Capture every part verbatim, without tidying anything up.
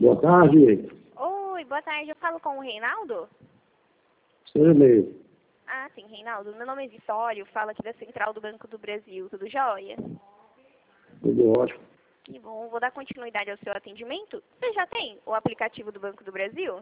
Boa tarde. Oi, boa tarde. Eu falo com o Reinaldo? Sou mesmo. Ah, sim, Reinaldo. Meu nome é Vitório, falo aqui da Central do Banco do Brasil. Tudo jóia? Tudo ótimo. Que bom. Vou dar continuidade ao seu atendimento. Você já tem o aplicativo do Banco do Brasil?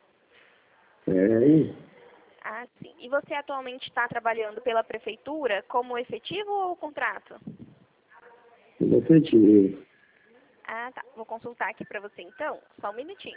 É, Ah, sim. E você atualmente está trabalhando pela prefeitura como efetivo ou contrato? tudo efetivo. Ah, tá. Vou consultar aqui para você então. Só um minutinho.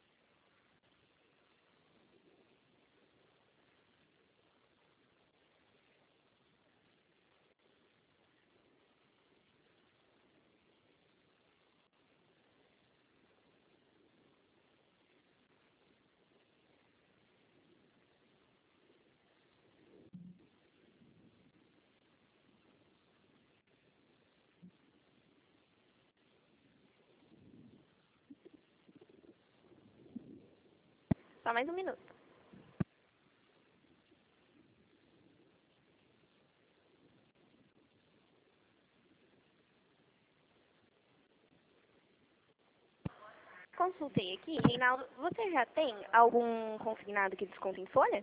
Só mais um minuto. Consultei aqui. Reinaldo, você já tem algum consignado que desconta em folha?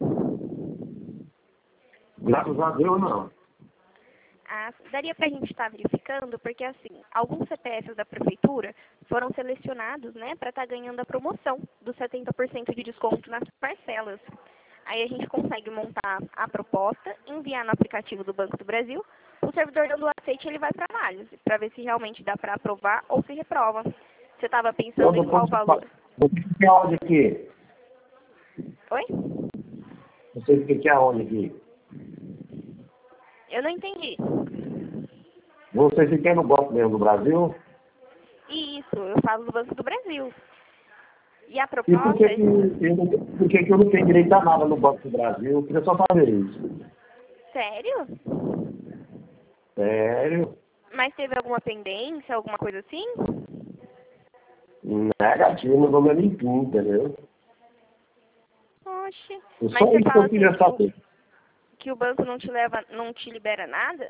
Graças a Deus, não. Ah, daria para a gente estar verificando, porque assim, alguns C P Fs da prefeitura foram selecionados, né, para estar ganhando a promoção dos setenta por cento de desconto nas parcelas. Aí a gente consegue montar a proposta, enviar no aplicativo do Banco do Brasil, o servidor dando o aceite ele vai para análise, para ver se realmente dá para aprovar ou se reprova. Você estava pensando Eu em qual depois valor? você fica aonde aqui? Oi? Você fica aonde aqui? Eu não entendi. Você fica no Banco mesmo do Brasil? Isso, eu falo do Banco do Brasil. E a E por proposta que, é... que, eu, não, por que, que eu não tenho direito a nada no Banco do Brasil? Eu queria só saber isso. Sério? Sério? Mas teve alguma pendência, alguma coisa assim? Negativo, não dou nem limpinho, entendeu? Oxe, É mas só você isso que fala eu assim queria que o, saber. que o banco não te leva, não te libera nada?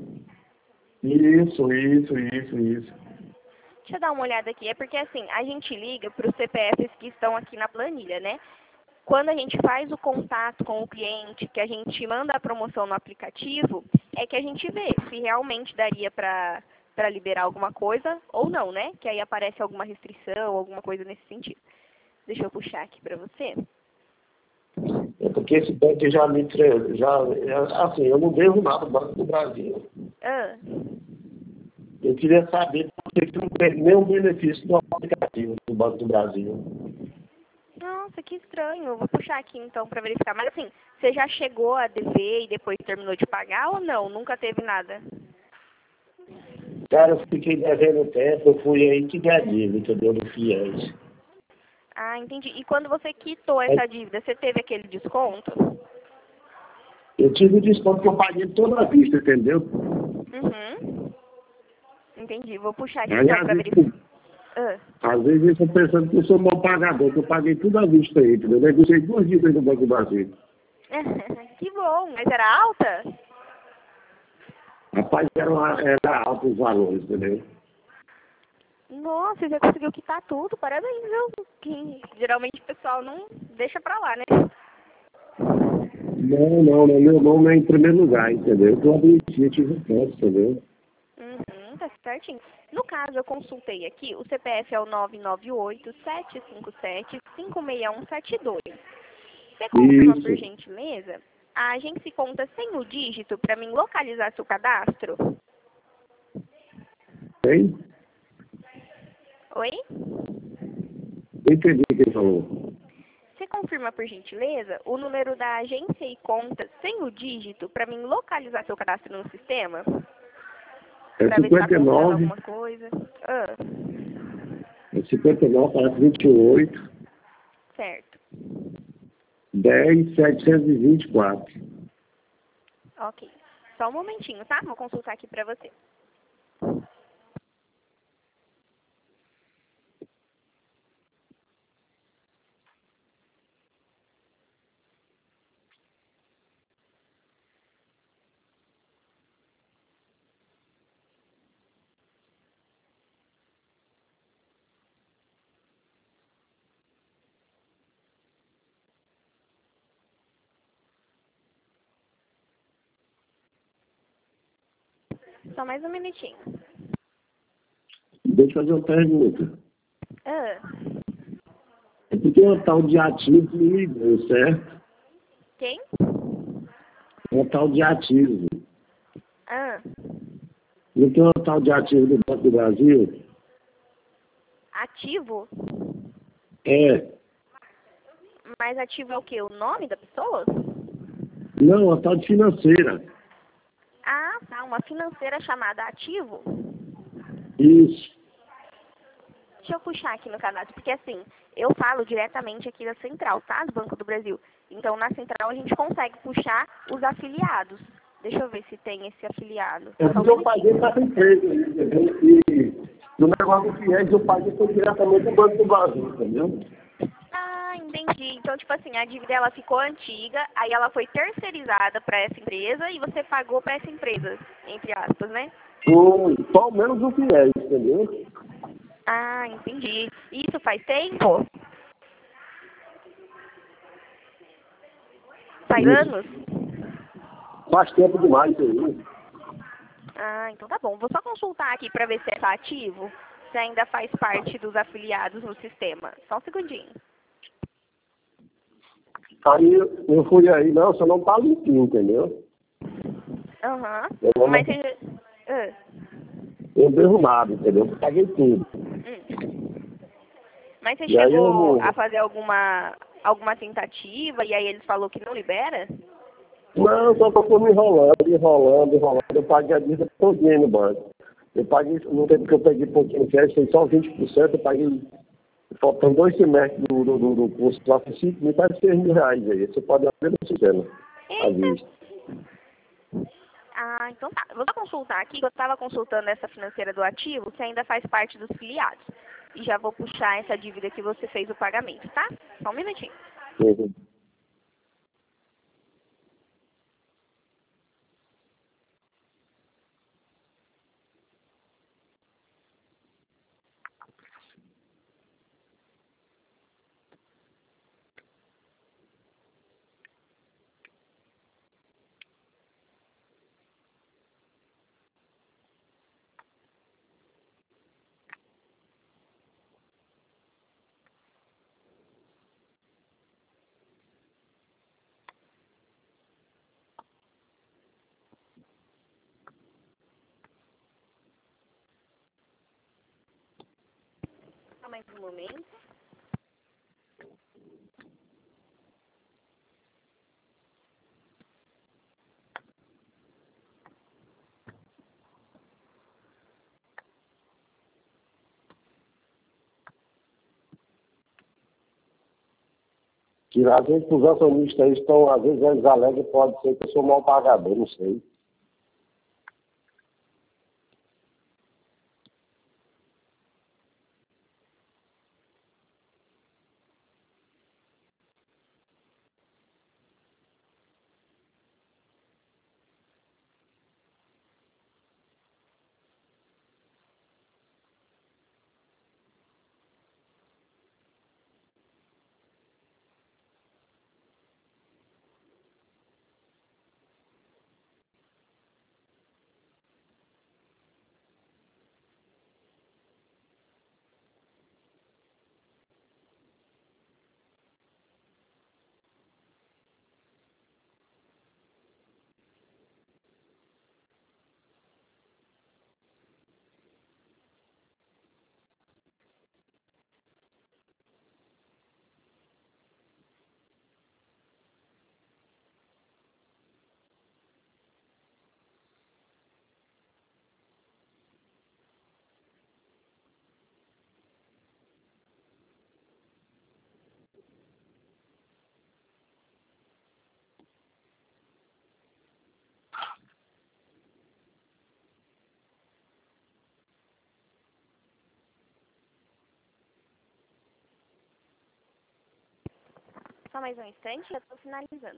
Isso, isso, isso, isso. Deixa eu dar uma olhada aqui. É porque assim, a gente liga para os C P Fs que estão aqui na planilha, né? Quando a gente faz o contato com o cliente, que a gente manda a promoção no aplicativo, é que a gente vê se realmente daria para para liberar alguma coisa ou não, né? Que aí aparece alguma restrição, alguma coisa nesse sentido. Deixa eu puxar aqui para você. É porque esse banco já me tre- já assim, eu não devo nada ao Banco do Brasil. Ah, Eu queria saber por que que não tem nenhum benefício do aplicativo do Banco do Brasil. nossa, que estranho. Eu vou puxar aqui então para verificar. Mas assim, você já chegou a dever e depois terminou de pagar ou não? Nunca teve nada? Cara, eu fiquei devendo tempo, eu fui aí que dei a dívida, entendeu? Do FIES. Ah, entendi. E quando você quitou Aí, essa dívida, você teve aquele desconto? eu tive o desconto que eu paguei toda a vista, entendeu? Uhum. Entendi. Vou puxar aqui Aí, então às para vezes, verificar. Ah, às vezes eu estou pensando que eu sou mau pagador, que eu paguei tudo à vista aí, entendeu? Eu negociei duas dívidas no Banco do Brasil. que bom. Mas era alta? Rapaz, era, uma- era alto os valores, entendeu? Nossa, você conseguiu quitar tudo. Parabéns, viu? Que geralmente o pessoal não deixa pra lá, né? Não, não, não, meu nome é em primeiro lugar, entendeu? Eu admiti, eu tive posse, entendeu? Uhum, tá certinho. No caso, eu consultei aqui, o C P F é o nove nove oito, sete cinco sete, cinco seis um sete dois. Você confirma, por Isso. gentileza, a agência conta sem o dígito para mim localizar seu cadastro? Tem? Oi? Entendi o que ele falou. Você confirma, por gentileza, o número da agência e conta sem o dígito para mim localizar seu cadastro no sistema? É Para ver se está cinquenta e contando nove, alguma coisa. Ah, é cinquenta e nove, parece vinte e oito, certo. dez, setecentos e vinte e quatro. Ok. Só um momentinho, tá? Vou consultar aqui para você. Só mais um minutinho. Deixa eu fazer uma pergunta. Ah, É porque uma tal de ativo me ligou, certo? quem? Uma tal de ativo. Ah, Não tem uma tal de ativo do Banco do Brasil? ativo? É. Mas ativo é o quê? O nome da pessoa? Não, uma tal de financeira. Ah, tá. Uma financeira chamada ativo? Isso. Deixa eu puxar aqui no cadastro, porque assim, eu falo diretamente aqui da central, tá? Do Banco do Brasil. Então, na central, a gente consegue puxar os afiliados. Deixa eu ver se tem esse afiliado. É Só um porque eu minutinho. paguei para essa empresa, entendeu? E no negócio do FIES eu paguei foi diretamente do Banco do Brasil, entendeu? Ah, entendi. Então, tipo assim, a dívida ela ficou antiga, aí ela foi terceirizada para essa empresa e você pagou para essa empresa, entre aspas, né? Foi, só menos o FIES, entendeu? Ah, entendi. Isso faz tempo? Faz Isso. anos? Faz tempo demais isso aí. Ah, então tá bom. Vou só consultar aqui para ver se está ativo, se ainda faz parte dos afiliados no sistema. Só um segundinho. Aí eu fui aí, não, você não tá limpinho, entendeu? Aham. Eu, não, Mas você... Ah, eu devo nada, entendeu? Eu paguei tudo. hum. Mas você E aí eu chegou a não. fazer alguma, alguma tentativa e aí eles falou que não libera? Não, só que eu fui me enrolando, enrolando, enrolando. Eu paguei a dívida todinha no banco. Eu paguei, no tempo que eu peguei pouquinho cash, foi só vinte por cento, eu paguei, faltando dois semestres do, do, do, do curso lá, foi cinco mil, quase seis mil reais aí. Você pode ver no sistema, à Eita. vista. Ah, então tá. Eu vou só consultar aqui, que eu estava consultando essa financeira do ativo, se ainda faz parte dos filiados. E já vou puxar essa dívida que você fez o pagamento, tá? Só um minutinho. Uhum. Só mais um momento. Que às vezes os acionistas aí estão, às vezes eles alegam, pode ser que eu sou mal pagador, não sei. Só mais um instante, já estou finalizando.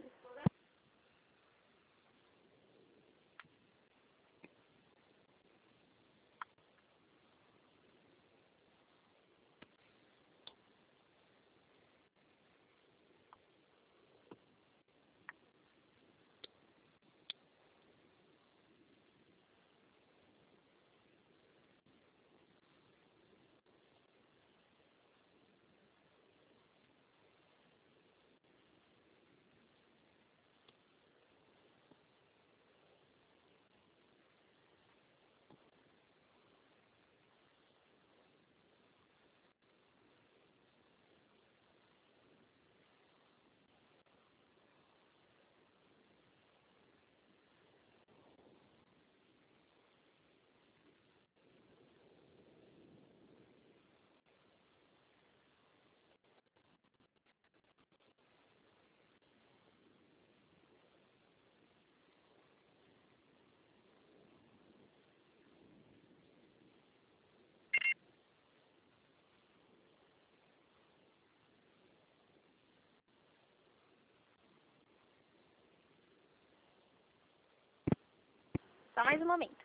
Só mais um momento.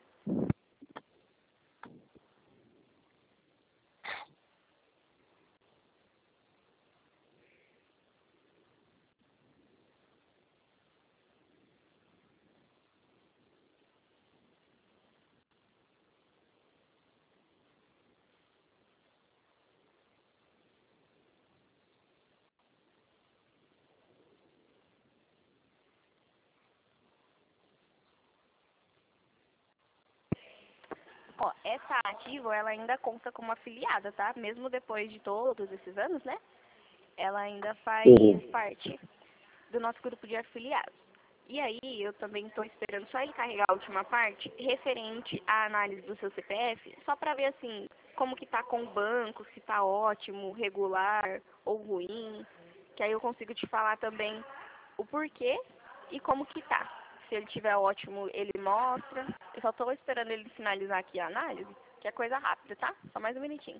Ó, essa ativa, ela ainda conta como afiliada, tá? Mesmo depois de todos esses anos, né? Ela ainda faz Uhum. parte do nosso grupo de afiliados. E aí, eu também estou esperando só ele carregar a última parte, referente à análise do seu C P F, só para ver, assim, como que tá com o banco, se tá ótimo, regular ou ruim, que aí eu consigo te falar também o porquê e como que tá. Se ele tiver ótimo, ele mostra. Eu só estou esperando ele finalizar aqui a análise, que é coisa rápida, tá? Só mais um minutinho.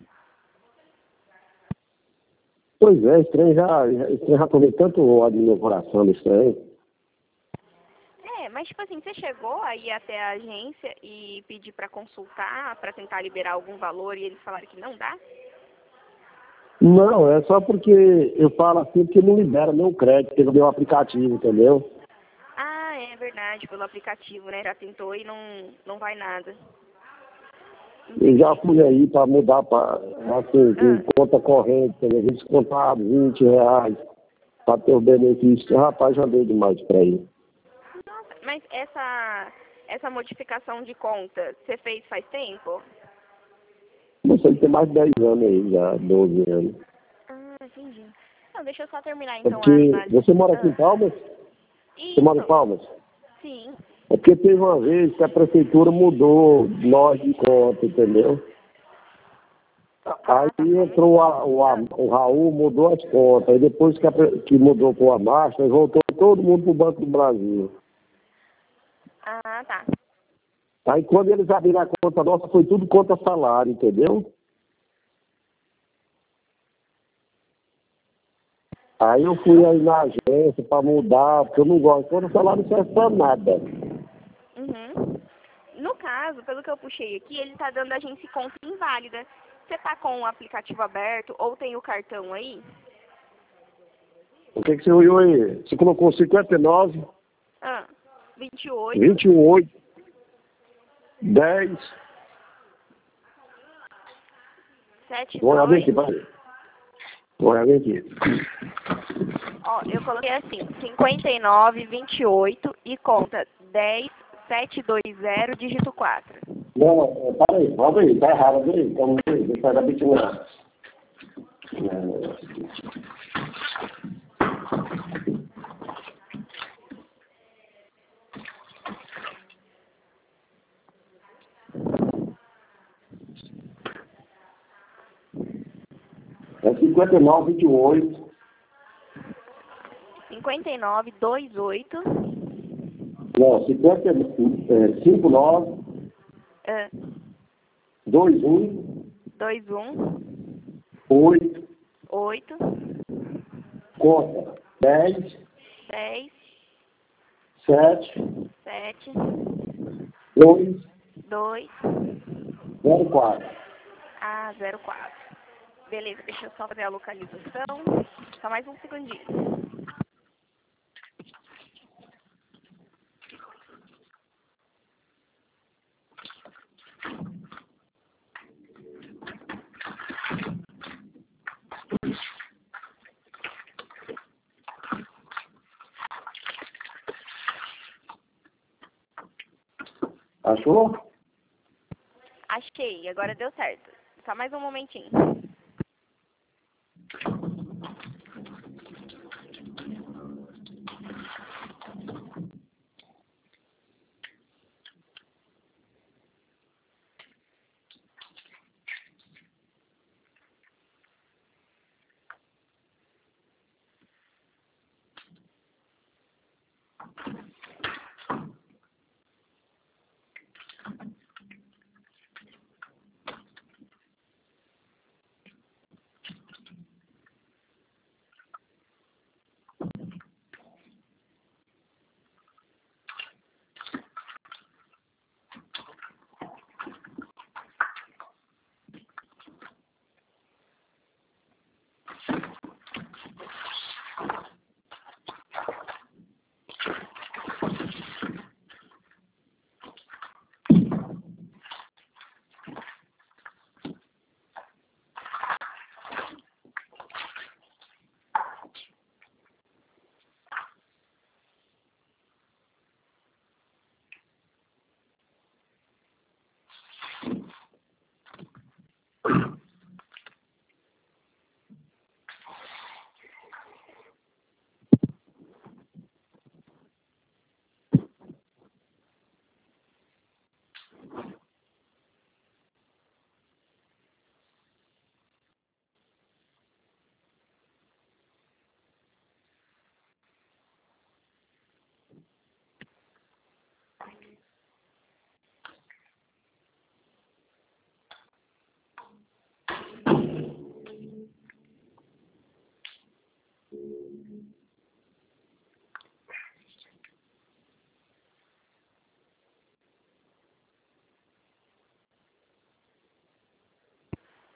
Pois é, estranho já, estranho já tomei tanto ódio no meu coração desse trem. É, mas tipo assim, você chegou aí até a agência e pedir para consultar, para tentar liberar algum valor e eles falaram que não dá? Não, é só porque eu falo assim porque não libera meu crédito pelo meu aplicativo, entendeu? Ah, é verdade, pelo aplicativo, né? Já tentou e não, não vai nada. Eu já fui aí para mudar para, assim, Ah, de conta corrente, entendeu? Descontar vinte reais para ter o benefício. Rapaz, já dei demais para ir. nossa, mas essa, essa modificação de conta, você fez faz tempo? Não sei, tem mais de dez anos aí, já, doze anos. Ah, entendi. Não, deixa eu só terminar É então a porque análise. você mora aqui em Ah, Palmas? Você mora em isso, Palmas? sim. É porque teve uma vez que a prefeitura mudou nós de conta, entendeu? Aí Ah, tá. Só entrou a- o, a- ah, o Raul, mudou as contas. Aí depois que, a pre- que mudou para o Amasta, voltou todo mundo para o Banco do Brasil. ah, tá. Aí quando eles abriram a conta nossa, foi tudo conta salário, entendeu? Aí eu fui aí na agência para mudar, porque eu não gosto. Conta salário não serve para nada. Uhum. No caso, pelo que eu puxei aqui, ele tá dando a gente conta inválida. Você tá com o aplicativo aberto ou tem o cartão aí? O que, que você olhou aí? Você colocou cinquenta e nove, Ah, vinte e oito, vinte e oito, dez. setenta e Vou olhar bem dois. aqui, vai. Vou olhar bem aqui. Ó, eu coloquei assim, cinquenta e nove, vinte e oito e conta dez, sete dois zero, dígito quatro. Não, é, para aí, volta aí, tá errado, vem aí, vamos ver, deixa eu dar bitinha. É cinquenta e nove, vinte e oito, cinquenta e nove, vinte e oito, não, cinquenta, é, cinquenta e nove, ah, vinte e um, vinte e um, oito, oito, conta, dez, dez, sete, sete, dois, dois, zero quatro. ah, zero quatro. Beleza, deixa eu só fazer a localização. Só mais um segundinho. Achou? Achei, agora deu certo. Só mais um momentinho.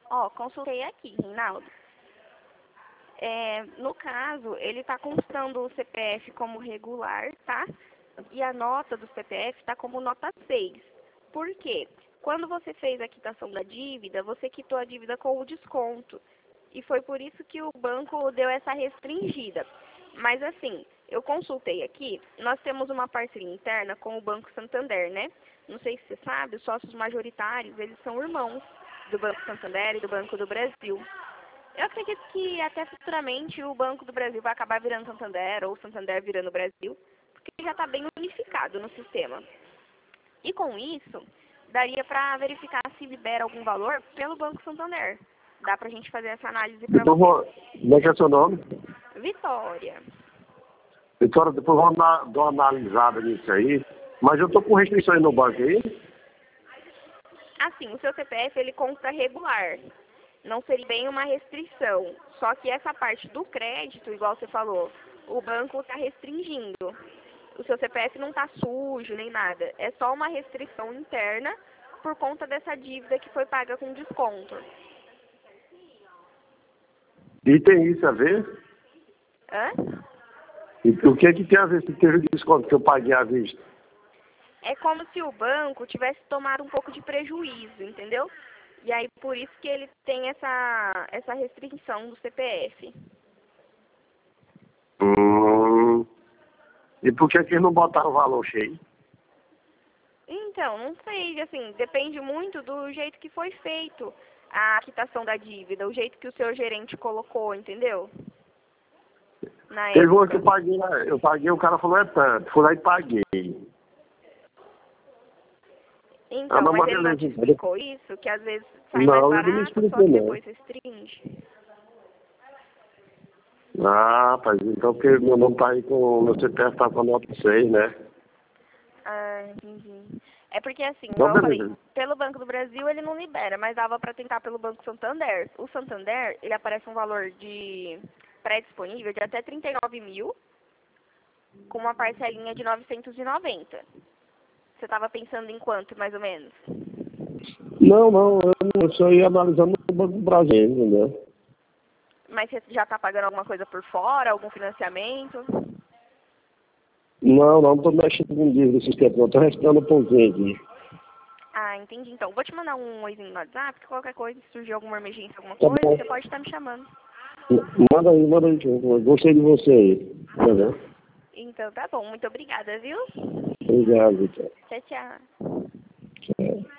Ó, consultei aqui, Reinaldo. É, no caso, ele está constando o C P F como regular, tá? E a nota do C P F está como nota seis. Por quê? Quando você fez a quitação da dívida, você quitou a dívida com o desconto. E foi por isso que o banco deu essa restringida. Mas assim, eu consultei aqui, nós temos uma parceria interna com o Banco Santander, né? Não sei se você sabe, os sócios majoritários, eles são irmãos do Banco Santander e do Banco do Brasil. Eu acredito que até futuramente o Banco do Brasil vai acabar virando Santander ou o Santander virando Brasil, porque já está bem unificado no sistema. E com isso, daria para verificar se libera algum valor pelo Banco Santander. Dá para a gente fazer essa análise para Então, você. vou, como é que é seu nome? Vitória. Vitória, depois vamos dar, dar uma analisada nisso aí. Mas eu tô com restrições no banco aí. Assim, o seu C P F ele consta regular. Não seria bem uma restrição. Só que essa parte do crédito, igual você falou, o banco está restringindo. O seu C P F não está sujo nem nada. É só uma restrição interna por conta dessa dívida que foi paga com desconto. E tem isso a ver? Hã? E o que é que tem a ver se teve desconto que eu paguei à vista? É como se o banco tivesse tomado um pouco de prejuízo, entendeu? E aí por isso que ele tem essa, essa restrição do C P F. Hum. E por que que eles não botaram o valor cheio? Então, não sei, assim, depende muito do jeito que foi feito a quitação da dívida, o jeito que o seu gerente colocou, entendeu? Na Teve uma época. que eu paguei, lá, eu paguei, o cara falou, é tanto, fui lá e paguei. Então, Ah, não, mas mas ele não te beleza, então. explicou isso? Que às vezes sai Não, mais ele não me barato, só explicou, que não. depois restringe. Ah, rapaz, então porque meu nome tá aí com, meu C P F tá com a nota seis, né? Ah, entendi. É porque assim, Então, igual eu falei, beleza. pelo Banco do Brasil ele não libera, mas dava para tentar pelo Banco Santander. O Santander, ele aparece um valor de pré-disponível de até trinta e nove mil, com uma parcelinha de novecentos e noventa. Você estava pensando em quanto, mais ou menos? Não, não, eu, eu só ia analisando o Banco do Brasil, entendeu? Mas você já está pagando alguma coisa por fora, algum financiamento? Não, não, não tô mexendo com dívida esses tempos, não, tô restando um pouquinho aqui. Ah, entendi. Então, vou te mandar um oizinho no WhatsApp, que qualquer coisa, se surgir alguma emergência, alguma Tá coisa, bom. você pode estar me chamando. Manda aí, manda aí, eu gostei de você aí, entendeu? Então, tá bom. Muito obrigada, viu? Obrigado, Vitor. Tchau, tchau. Tchau.